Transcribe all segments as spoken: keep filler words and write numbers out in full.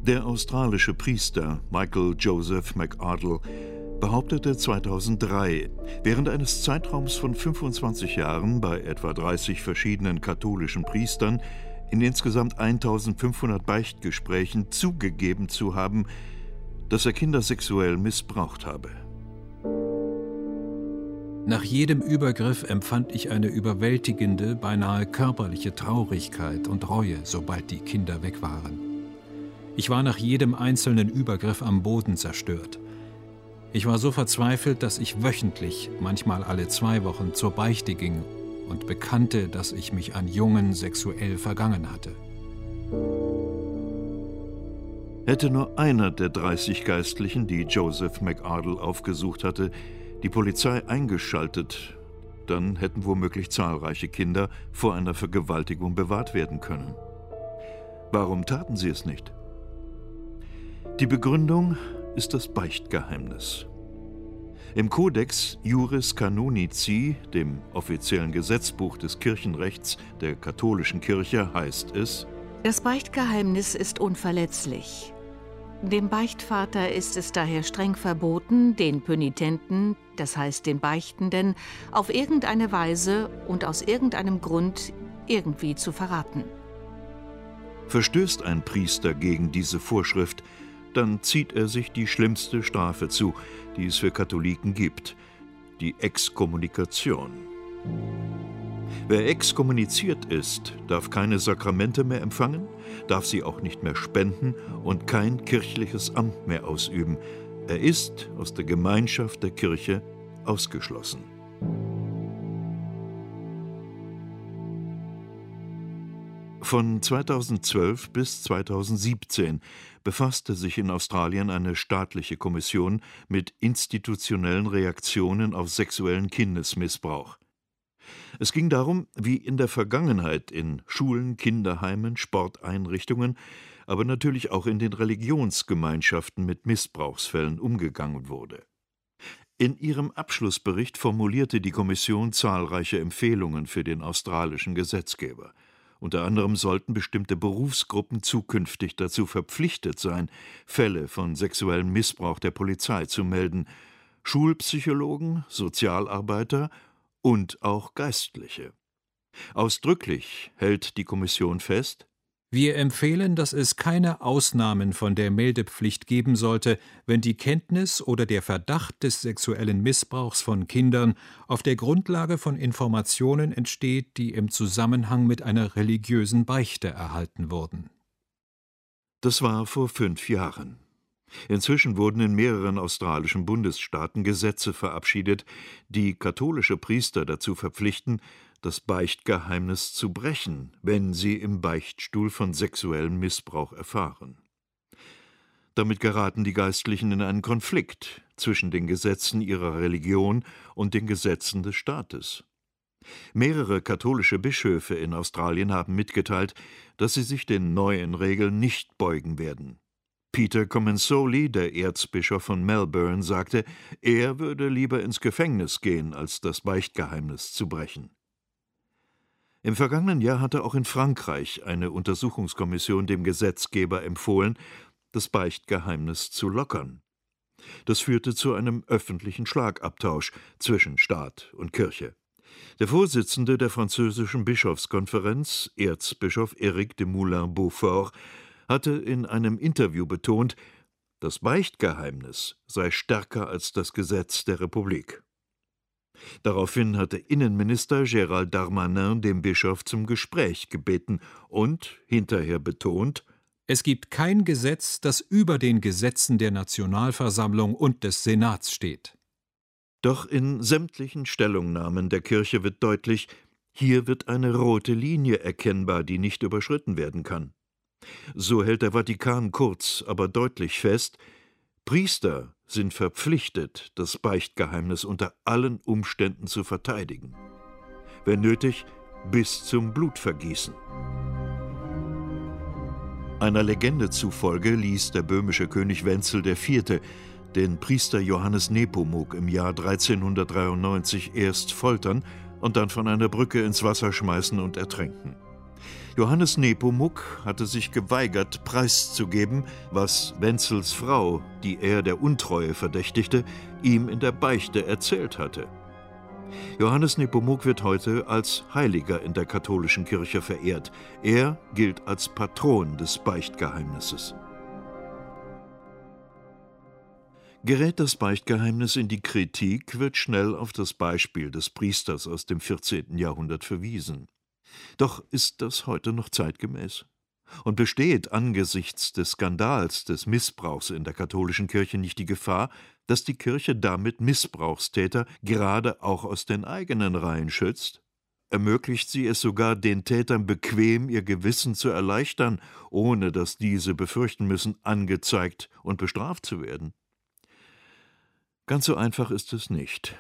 Der australische Priester Michael Joseph McArdle behauptete zweitausenddrei, während eines Zeitraums von fünfundzwanzig Jahren bei etwa dreißig verschiedenen katholischen Priestern in insgesamt eintausendfünfhundert Beichtgesprächen zugegeben zu haben, dass er Kinder sexuell missbraucht habe. Nach jedem Übergriff empfand ich eine überwältigende, beinahe körperliche Traurigkeit und Reue, sobald die Kinder weg waren. Ich war nach jedem einzelnen Übergriff am Boden zerstört. Ich war so verzweifelt, dass ich wöchentlich, manchmal alle zwei Wochen, zur Beichte ging und bekannte, dass ich mich an Jungen sexuell vergangen hatte. Hätte nur einer der dreißig Geistlichen, die Joseph McArdle aufgesucht hatte, die Polizei eingeschaltet, dann hätten womöglich zahlreiche Kinder vor einer Vergewaltigung bewahrt werden können. Warum taten sie es nicht? Die Begründung ist das Beichtgeheimnis. Im Codex Iuris Canonici, dem offiziellen Gesetzbuch des Kirchenrechts der katholischen Kirche, heißt es: Das Beichtgeheimnis ist unverletzlich. Dem Beichtvater ist es daher streng verboten, den Pönitenten, das heißt den Beichtenden, auf irgendeine Weise und aus irgendeinem Grund irgendwie zu verraten. Verstößt ein Priester gegen diese Vorschrift, dann zieht er sich die schlimmste Strafe zu, die es für Katholiken gibt: die Exkommunikation. Wer exkommuniziert ist, darf keine Sakramente mehr empfangen, darf sie auch nicht mehr spenden und kein kirchliches Amt mehr ausüben. Er ist aus der Gemeinschaft der Kirche ausgeschlossen. Von zweitausendzwölf bis zweitausendsiebzehn befasste sich in Australien eine staatliche Kommission mit institutionellen Reaktionen auf sexuellen Kindesmissbrauch. Es ging darum, wie in der Vergangenheit in Schulen, Kinderheimen, Sporteinrichtungen, aber natürlich auch in den Religionsgemeinschaften mit Missbrauchsfällen umgegangen wurde. In ihrem Abschlussbericht formulierte die Kommission zahlreiche Empfehlungen für den australischen Gesetzgeber. Unter anderem sollten bestimmte Berufsgruppen zukünftig dazu verpflichtet sein, Fälle von sexuellem Missbrauch der Polizei zu melden: Schulpsychologen, Sozialarbeiter und auch Geistliche. Ausdrücklich hält die Kommission fest: Wir empfehlen, dass es keine Ausnahmen von der Meldepflicht geben sollte, wenn die Kenntnis oder der Verdacht des sexuellen Missbrauchs von Kindern auf der Grundlage von Informationen entsteht, die im Zusammenhang mit einer religiösen Beichte erhalten wurden. Das war vor fünf Jahren. Inzwischen wurden in mehreren australischen Bundesstaaten Gesetze verabschiedet, die katholische Priester dazu verpflichten, das Beichtgeheimnis zu brechen, wenn sie im Beichtstuhl von sexuellem Missbrauch erfahren. Damit geraten die Geistlichen in einen Konflikt zwischen den Gesetzen ihrer Religion und den Gesetzen des Staates. Mehrere katholische Bischöfe in Australien haben mitgeteilt, dass sie sich den neuen Regeln nicht beugen werden. Peter Comensoli, der Erzbischof von Melbourne, sagte, er würde lieber ins Gefängnis gehen, als das Beichtgeheimnis zu brechen. Im vergangenen Jahr hatte auch in Frankreich eine Untersuchungskommission dem Gesetzgeber empfohlen, das Beichtgeheimnis zu lockern. Das führte zu einem öffentlichen Schlagabtausch zwischen Staat und Kirche. Der Vorsitzende der französischen Bischofskonferenz, Erzbischof Éric de Moulin-Beaufort, hatte in einem Interview betont, das Beichtgeheimnis sei stärker als das Gesetz der Republik. Daraufhin hatte Innenminister Gérald Darmanin den Bischof zum Gespräch gebeten und hinterher betont: Es gibt kein Gesetz, das über den Gesetzen der Nationalversammlung und des Senats steht. Doch in sämtlichen Stellungnahmen der Kirche wird deutlich, hier wird eine rote Linie erkennbar, die nicht überschritten werden kann. So hält der Vatikan kurz, aber deutlich fest: Priester sind verpflichtet, das Beichtgeheimnis unter allen Umständen zu verteidigen. Wenn nötig, bis zum Blutvergießen. Einer Legende zufolge ließ der böhmische König Wenzel der Vierte den Priester Johannes Nepomuk im Jahr dreizehnhundertdreiundneunzig erst foltern und dann von einer Brücke ins Wasser schmeißen und ertränken. Johannes Nepomuk hatte sich geweigert, preiszugeben, was Wenzels Frau, die er der Untreue verdächtigte, ihm in der Beichte erzählt hatte. Johannes Nepomuk wird heute als Heiliger in der katholischen Kirche verehrt. Er gilt als Patron des Beichtgeheimnisses. Gerät das Beichtgeheimnis in die Kritik, wird schnell auf das Beispiel des Priesters aus dem vierzehnten Jahrhundert verwiesen. Doch ist das heute noch zeitgemäß? Und besteht angesichts des Skandals des Missbrauchs in der katholischen Kirche nicht die Gefahr, dass die Kirche damit Missbrauchstäter gerade auch aus den eigenen Reihen schützt? Ermöglicht sie es sogar den Tätern bequem, ihr Gewissen zu erleichtern, ohne dass diese befürchten müssen, angezeigt und bestraft zu werden? Ganz so einfach ist es nicht.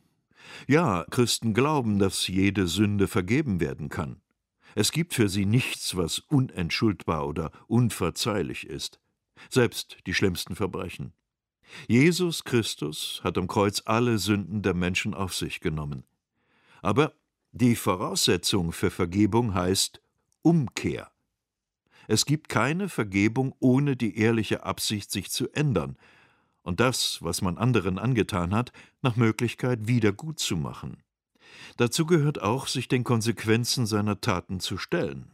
Ja, Christen glauben, dass jede Sünde vergeben werden kann. Es gibt für sie nichts, was unentschuldbar oder unverzeihlich ist, selbst die schlimmsten Verbrechen. Jesus Christus hat am Kreuz alle Sünden der Menschen auf sich genommen. Aber die Voraussetzung für Vergebung heißt Umkehr. Es gibt keine Vergebung ohne die ehrliche Absicht, sich zu ändern und das, was man anderen angetan hat, nach Möglichkeit wieder gut zu machen. Dazu gehört auch, sich den Konsequenzen seiner Taten zu stellen.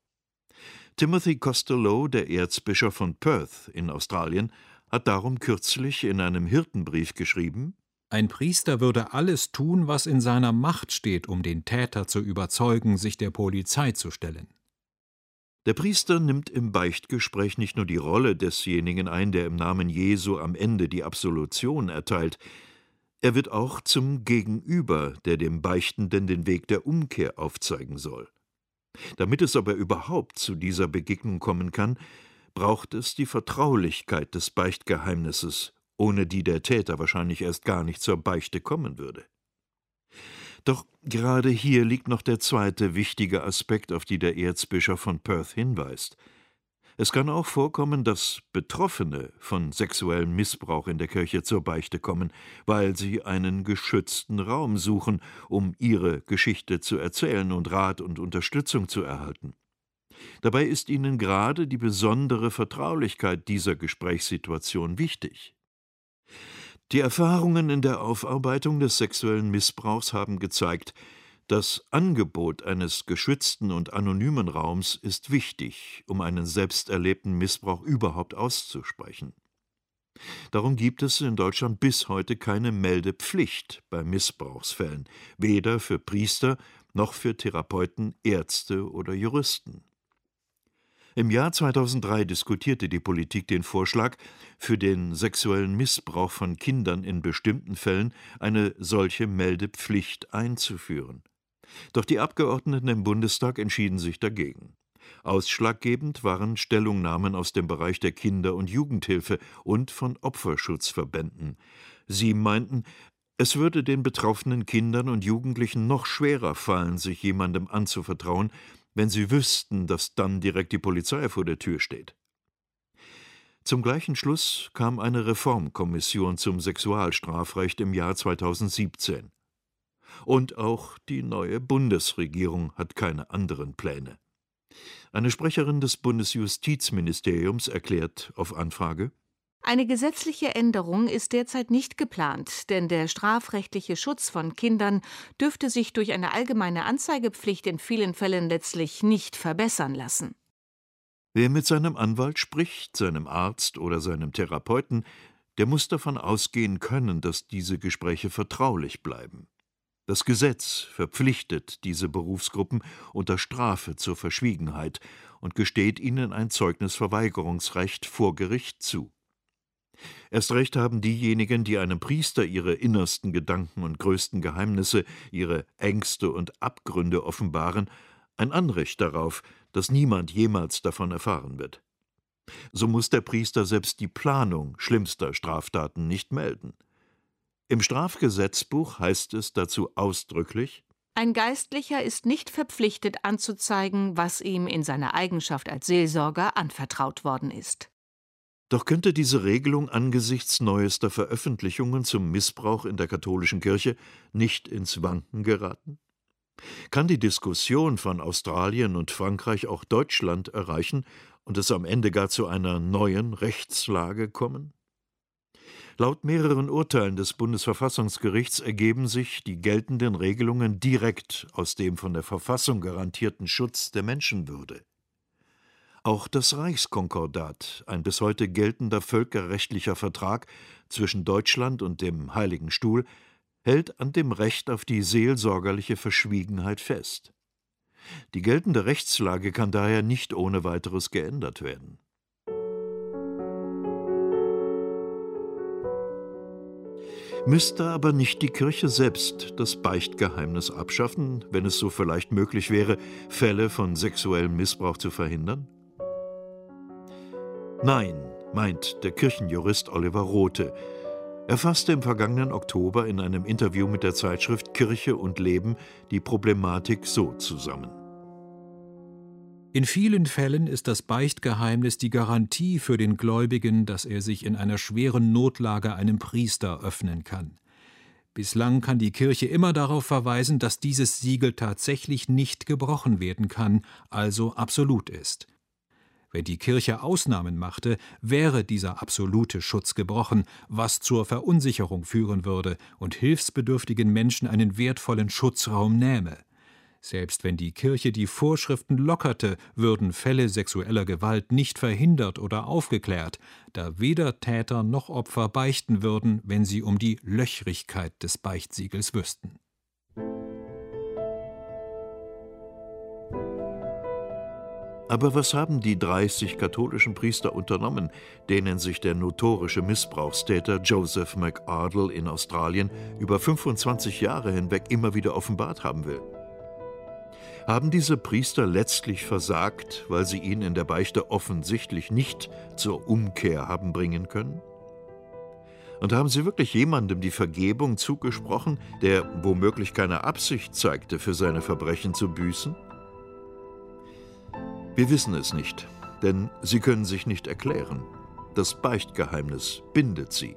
Timothy Costello, der Erzbischof von Perth in Australien, hat darum kürzlich in einem Hirtenbrief geschrieben: Ein Priester würde alles tun, was in seiner Macht steht, um den Täter zu überzeugen, sich der Polizei zu stellen. Der Priester nimmt im Beichtgespräch nicht nur die Rolle desjenigen ein, der im Namen Jesu am Ende die Absolution erteilt, er wird auch zum Gegenüber, der dem Beichtenden den Weg der Umkehr aufzeigen soll. Damit es aber überhaupt zu dieser Begegnung kommen kann, braucht es die Vertraulichkeit des Beichtgeheimnisses, ohne die der Täter wahrscheinlich erst gar nicht zur Beichte kommen würde. Doch gerade hier liegt noch der zweite wichtige Aspekt, auf die der Erzbischof von Perth hinweist. Es kann auch vorkommen, dass Betroffene von sexuellem Missbrauch in der Kirche zur Beichte kommen, weil sie einen geschützten Raum suchen, um ihre Geschichte zu erzählen und Rat und Unterstützung zu erhalten. Dabei ist ihnen gerade die besondere Vertraulichkeit dieser Gesprächssituation wichtig. Die Erfahrungen in der Aufarbeitung des sexuellen Missbrauchs haben gezeigt, das Angebot eines geschützten und anonymen Raums ist wichtig, um einen selbst erlebten Missbrauch überhaupt auszusprechen. Darum gibt es in Deutschland bis heute keine Meldepflicht bei Missbrauchsfällen, weder für Priester noch für Therapeuten, Ärzte oder Juristen. Im Jahr zweitausenddrei diskutierte die Politik den Vorschlag, für den sexuellen Missbrauch von Kindern in bestimmten Fällen eine solche Meldepflicht einzuführen. Doch die Abgeordneten im Bundestag entschieden sich dagegen. Ausschlaggebend waren Stellungnahmen aus dem Bereich der Kinder- und Jugendhilfe und von Opferschutzverbänden. Sie meinten, es würde den betroffenen Kindern und Jugendlichen noch schwerer fallen, sich jemandem anzuvertrauen, wenn sie wüssten, dass dann direkt die Polizei vor der Tür steht. Zum gleichen Schluss kam eine Reformkommission zum Sexualstrafrecht im Jahr zweitausendsiebzehn. Und auch die neue Bundesregierung hat keine anderen Pläne. Eine Sprecherin des Bundesjustizministeriums erklärt auf Anfrage: Eine gesetzliche Änderung ist derzeit nicht geplant, denn der strafrechtliche Schutz von Kindern dürfte sich durch eine allgemeine Anzeigepflicht in vielen Fällen letztlich nicht verbessern lassen. Wer mit seinem Anwalt spricht, seinem Arzt oder seinem Therapeuten, der muss davon ausgehen können, dass diese Gespräche vertraulich bleiben. Das Gesetz verpflichtet diese Berufsgruppen unter Strafe zur Verschwiegenheit und gesteht ihnen ein Zeugnisverweigerungsrecht vor Gericht zu. Erst recht haben diejenigen, die einem Priester ihre innersten Gedanken und größten Geheimnisse, ihre Ängste und Abgründe offenbaren, ein Anrecht darauf, dass niemand jemals davon erfahren wird. So muss der Priester selbst die Planung schlimmster Straftaten nicht melden. Im Strafgesetzbuch heißt es dazu ausdrücklich: Ein Geistlicher ist nicht verpflichtet anzuzeigen, was ihm in seiner Eigenschaft als Seelsorger anvertraut worden ist. Doch könnte diese Regelung angesichts neuester Veröffentlichungen zum Missbrauch in der katholischen Kirche nicht ins Wanken geraten? Kann die Diskussion von Australien und Frankreich auch Deutschland erreichen und es am Ende gar zu einer neuen Rechtslage kommen? Laut mehreren Urteilen des Bundesverfassungsgerichts ergeben sich die geltenden Regelungen direkt aus dem von der Verfassung garantierten Schutz der Menschenwürde. Auch das Reichskonkordat, ein bis heute geltender völkerrechtlicher Vertrag zwischen Deutschland und dem Heiligen Stuhl, hält an dem Recht auf die seelsorgerliche Verschwiegenheit fest. Die geltende Rechtslage kann daher nicht ohne weiteres geändert werden. Müsste aber nicht die Kirche selbst das Beichtgeheimnis abschaffen, wenn es so vielleicht möglich wäre, Fälle von sexuellem Missbrauch zu verhindern? Nein, meint der Kirchenjurist Oliver Rothe. Er fasste im vergangenen Oktober in einem Interview mit der Zeitschrift Kirche und Leben die Problematik so zusammen. In vielen Fällen ist das Beichtgeheimnis die Garantie für den Gläubigen, dass er sich in einer schweren Notlage einem Priester öffnen kann. Bislang kann die Kirche immer darauf verweisen, dass dieses Siegel tatsächlich nicht gebrochen werden kann, also absolut ist. Wenn die Kirche Ausnahmen machte, wäre dieser absolute Schutz gebrochen, was zur Verunsicherung führen würde und hilfsbedürftigen Menschen einen wertvollen Schutzraum nähme. Selbst wenn die Kirche die Vorschriften lockerte, würden Fälle sexueller Gewalt nicht verhindert oder aufgeklärt, da weder Täter noch Opfer beichten würden, wenn sie um die Löchrigkeit des Beichtsiegels wüssten. Aber was haben die dreißig katholischen Priester unternommen, denen sich der notorische Missbrauchstäter Joseph McArdle in Australien über fünfundzwanzig Jahre hinweg immer wieder offenbart haben will? Haben diese Priester letztlich versagt, weil sie ihn in der Beichte offensichtlich nicht zur Umkehr haben bringen können? Und haben sie wirklich jemandem die Vergebung zugesprochen, der womöglich keine Absicht zeigte, für seine Verbrechen zu büßen? Wir wissen es nicht, denn sie können sich nicht erklären. Das Beichtgeheimnis bindet sie.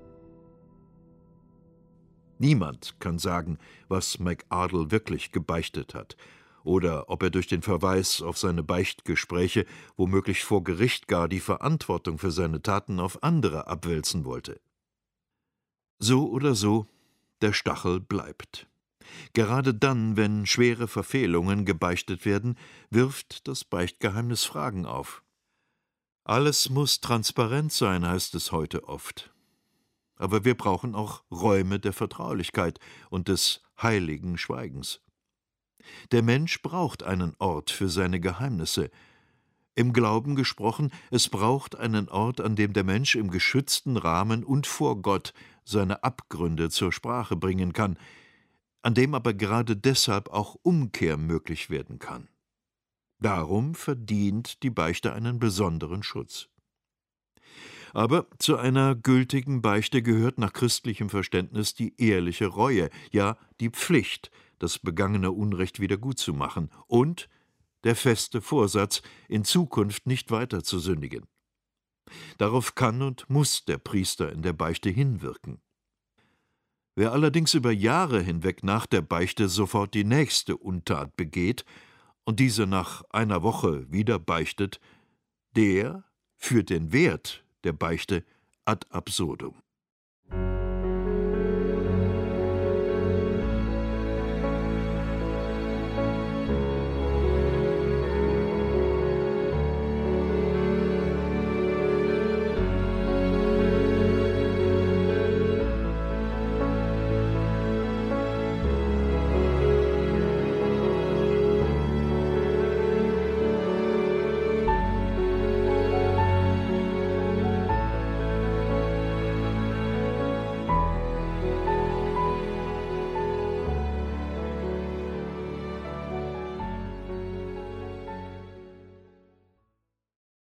Niemand kann sagen, was McArdle wirklich gebeichtet hat oder ob er durch den Verweis auf seine Beichtgespräche womöglich vor Gericht gar die Verantwortung für seine Taten auf andere abwälzen wollte. So oder so, der Stachel bleibt. Gerade dann, wenn schwere Verfehlungen gebeichtet werden, wirft das Beichtgeheimnis Fragen auf. Alles muss transparent sein, heißt es heute oft. Aber wir brauchen auch Räume der Vertraulichkeit und des heiligen Schweigens. Der Mensch braucht einen Ort für seine Geheimnisse. Im Glauben gesprochen, es braucht einen Ort, an dem der Mensch im geschützten Rahmen und vor Gott seine Abgründe zur Sprache bringen kann, an dem aber gerade deshalb auch Umkehr möglich werden kann. Darum verdient die Beichte einen besonderen Schutz. Aber zu einer gültigen Beichte gehört nach christlichem Verständnis die ehrliche Reue, ja die Pflicht, das begangene Unrecht wiedergutzumachen und der feste Vorsatz, in Zukunft nicht weiter zu sündigen. Darauf kann und muss der Priester in der Beichte hinwirken. Wer allerdings über Jahre hinweg nach der Beichte sofort die nächste Untat begeht und diese nach einer Woche wieder beichtet, der führt den Wert der Beichte ad absurdum.